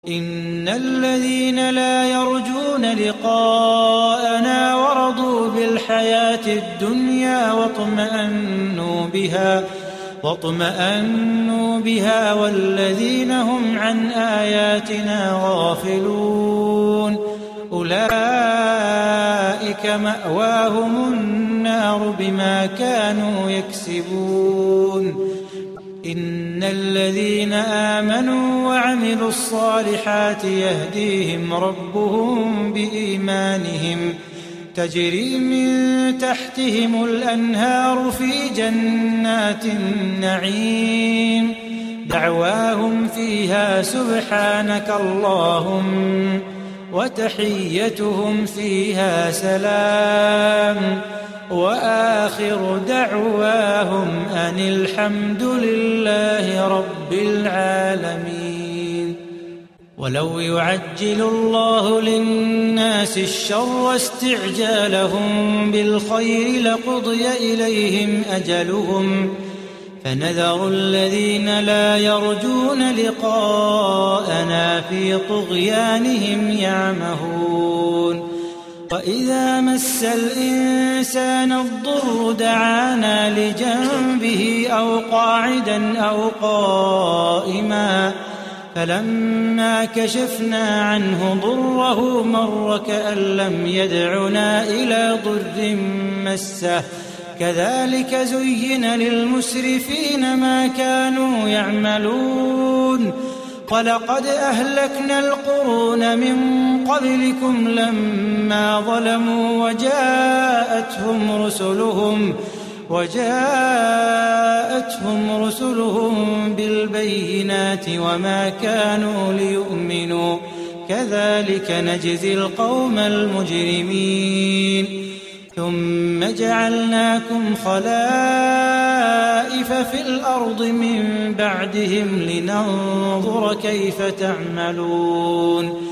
إن الذين لا يرجون لقاءنا ورضوا بالحياة الدنيا واطمأنوا بها والذين هم عن آياتنا غافلون أولئك مأواهم النار بما كانوا يكسبون. إن الذين آمنوا وعملوا الصالحات يهديهم ربهم بإيمانهم تجري من تحتهم الأنهار في جنات النعيم دعواهم فيها سبحانك اللهم وتحيتهم فيها سلام وآخر دعواهم أن الحمد لله رب العالمين. ولو يعجل الله للناس الشر استعجالهم بالخير لقضي إليهم أجلهم فنذر الذين لا يرجون لقاءنا في طغيانهم يعمهون. وإذا مس الإنسان الضر دعانا لجنبه أو قاعدا أو قائما فلما كشفنا عنه ضره مر كأن لم يدعنا إلى ضر مسه كذلك زين للمسرفين ما كانوا يعملون. ولقد أهلكنا القرون من قبلكم لما ظلموا وجاءتهم رسلهم بالبينات وما كانوا ليؤمنوا كذلك نجزي القوم المجرمين. ثم جعلناكم خلائف في الأرض من بعدهم لننظر كيف تعملون.